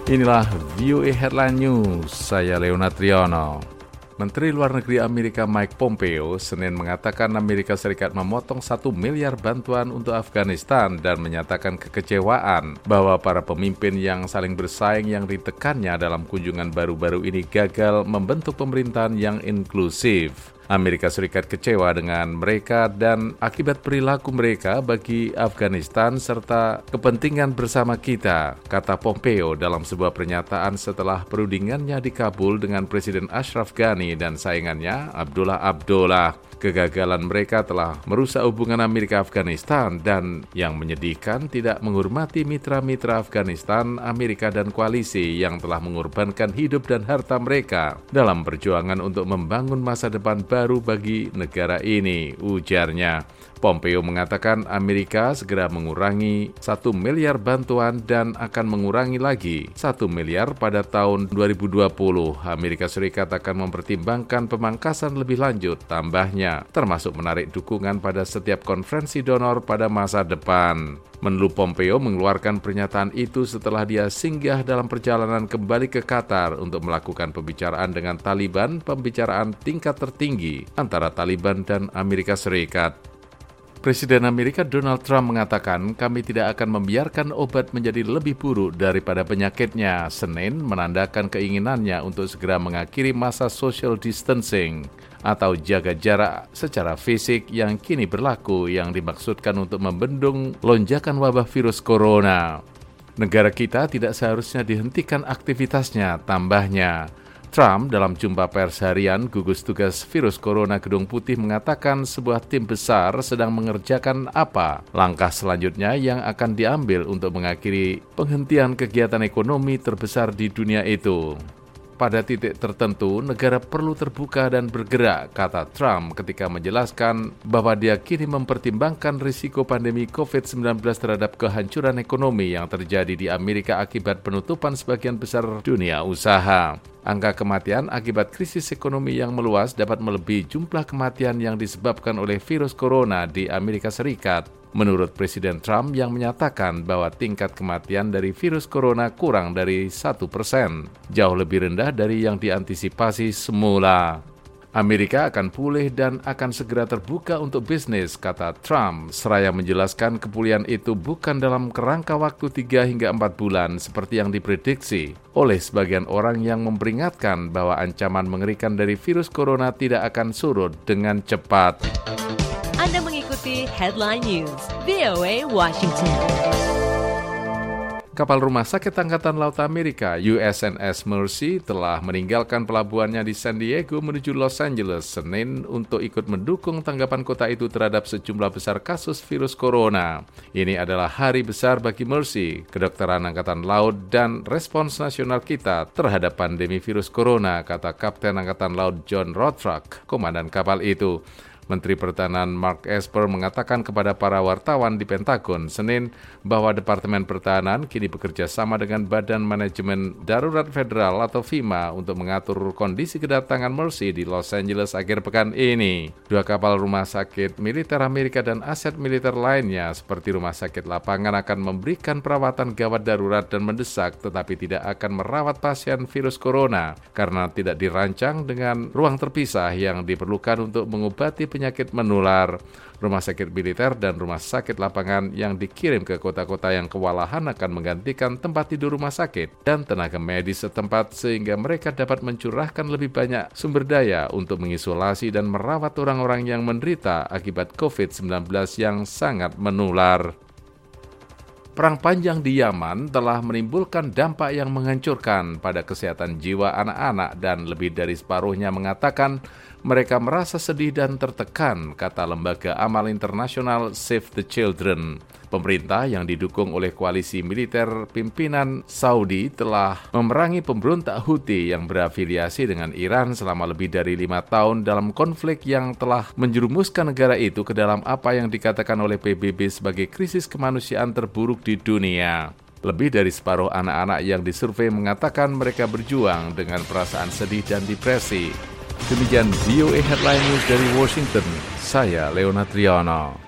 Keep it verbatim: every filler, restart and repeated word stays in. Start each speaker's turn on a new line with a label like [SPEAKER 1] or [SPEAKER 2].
[SPEAKER 1] Inilah V O A Headline News, saya Leonard Triono. Menteri Luar Negeri Amerika Mike Pompeo Senin mengatakan Amerika Serikat memotong satu miliar bantuan untuk Afghanistan dan menyatakan kekecewaan bahwa para pemimpin yang saling bersaing yang ditekannya dalam kunjungan baru-baru ini gagal membentuk pemerintahan yang inklusif. Amerika Serikat kecewa dengan mereka dan akibat perilaku mereka bagi Afghanistan serta kepentingan bersama kita, kata Pompeo dalam sebuah pernyataan setelah perundingannya di Kabul dengan Presiden Ashraf Ghani dan saingannya Abdullah Abdullah. Kegagalan mereka telah merusak hubungan Amerika-Afghanistan dan yang menyedihkan tidak menghormati mitra-mitra Afghanistan, Amerika dan koalisi yang telah mengorbankan hidup dan harta mereka dalam perjuangan untuk membangun masa depan baru bagi negara ini, ujarnya. Pompeo mengatakan Amerika segera mengurangi satu miliar bantuan dan akan mengurangi lagi satu miliar pada tahun dua ribu dua puluh. Amerika Serikat akan mempertimbangkan pemangkasan lebih lanjut tambahnya, termasuk menarik dukungan pada setiap konferensi donor pada masa depan. Menlu Pompeo mengeluarkan pernyataan itu setelah dia singgah dalam perjalanan kembali ke Qatar untuk melakukan pembicaraan dengan Taliban, pembicaraan tingkat tertinggi antara Taliban dan Amerika Serikat. Presiden Amerika Donald Trump mengatakan kami tidak akan membiarkan obat menjadi lebih buruk daripada penyakitnya. Senin menandakan keinginannya untuk segera mengakhiri masa social distancing atau jaga jarak secara fisik yang kini berlaku yang dimaksudkan untuk membendung lonjakan wabah virus corona. Negara kita tidak seharusnya dihentikan aktivitasnya, tambahnya. Trump dalam jumpa pers harian gugus tugas virus corona Gedung Putih mengatakan sebuah tim besar sedang mengerjakan apa langkah selanjutnya yang akan diambil untuk mengakhiri penghentian kegiatan ekonomi terbesar di dunia itu. Pada titik tertentu, negara perlu terbuka dan bergerak, kata Trump ketika menjelaskan bahwa dia kini mempertimbangkan risiko pandemi covid sembilan belas terhadap kehancuran ekonomi yang terjadi di Amerika akibat penutupan sebagian besar dunia usaha. Angka kematian akibat krisis ekonomi yang meluas dapat melebihi jumlah kematian yang disebabkan oleh virus corona di Amerika Serikat. Menurut Presiden Trump yang menyatakan bahwa tingkat kematian dari virus corona kurang dari satu persen, jauh lebih rendah dari yang diantisipasi semula. Amerika akan pulih dan akan segera terbuka untuk bisnis, kata Trump, seraya menjelaskan kepulihan itu bukan dalam kerangka waktu tiga hingga empat bulan seperti yang diprediksi oleh sebagian orang yang memperingatkan bahwa ancaman mengerikan dari virus corona tidak akan surut dengan cepat.
[SPEAKER 2] Anda mengikuti Headline News, V O A Washington.
[SPEAKER 1] Kapal Rumah Sakit Angkatan Laut Amerika U S N S Mercy telah meninggalkan pelabuhannya di San Diego menuju Los Angeles Senin untuk ikut mendukung tanggapan kota itu terhadap sejumlah besar kasus virus corona. Ini adalah hari besar bagi Mercy, kedokteran Angkatan Laut dan respons nasional kita terhadap pandemi virus corona, kata Kapten Angkatan Laut John Rothrock, komandan kapal itu. Menteri Pertahanan Mark Esper mengatakan kepada para wartawan di Pentagon Senin bahwa Departemen Pertahanan kini bekerja sama dengan Badan Manajemen Darurat Federal atau FEMA untuk mengatur kondisi kedatangan Mercy di Los Angeles akhir pekan ini. Dua kapal rumah sakit militer Amerika dan aset militer lainnya seperti rumah sakit lapangan akan memberikan perawatan gawat darurat dan mendesak tetapi tidak akan merawat pasien virus corona karena tidak dirancang dengan ruang terpisah yang diperlukan untuk mengobati penyakit menular. Rumah sakit militer dan rumah sakit lapangan yang dikirim ke kota-kota yang kewalahan akan menggantikan tempat tidur rumah sakit dan tenaga medis setempat sehingga mereka dapat mencurahkan lebih banyak sumber daya untuk mengisolasi dan merawat orang-orang yang menderita akibat covid sembilan belas yang sangat menular. Perang panjang di Yaman telah menimbulkan dampak yang menghancurkan pada kesehatan jiwa anak-anak dan lebih dari separuhnya mengatakan mereka merasa sedih dan tertekan, kata lembaga amal internasional Save the Children. Pemerintah yang didukung oleh koalisi militer pimpinan Saudi telah memerangi pemberontak Houthi yang berafiliasi dengan Iran selama lebih dari lima tahun dalam konflik yang telah menjerumuskan negara itu ke dalam apa yang dikatakan oleh P B B sebagai krisis kemanusiaan terburuk di dunia. Lebih dari separuh anak-anak yang disurvei mengatakan mereka berjuang dengan perasaan sedih dan depresi. Demikian V O A Headline News dari Washington, saya Leonard Triono.